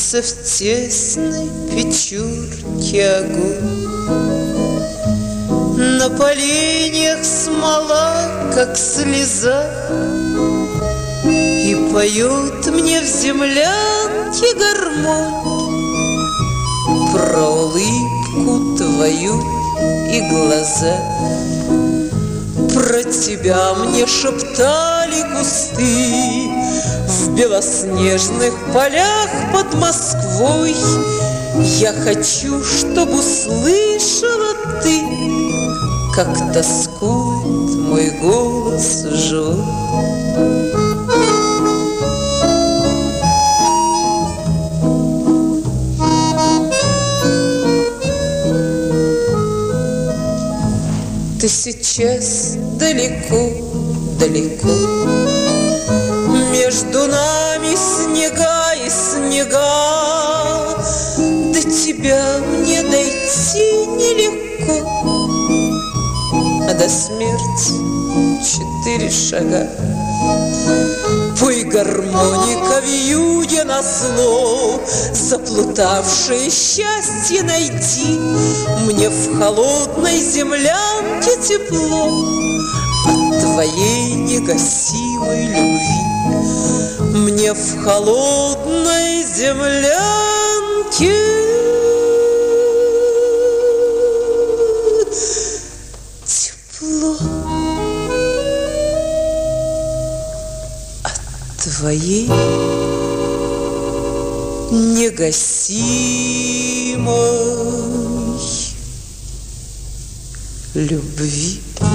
Томится в тесной печурке огонь. На поленьях смола, как слеза, и поет мне в землянке гармонь про улыбку твою и глаза. Про тебя мне шептали кусты в белоснежных полях под Москвой. Я хочу, чтоб услышала ты, как тоскует мой голос живой. Ты сейчас далеко, далеко, между нами снега и снега. До тебя мне дойти нелегко, а до смерти 4 шага. Пой, гармоника, вьюге назло, заплутавшее счастье найти. Мне в холодной землянке тепло от твоей негасимой любви. Мне в холодной землянке тепло от твоей негасимой любви.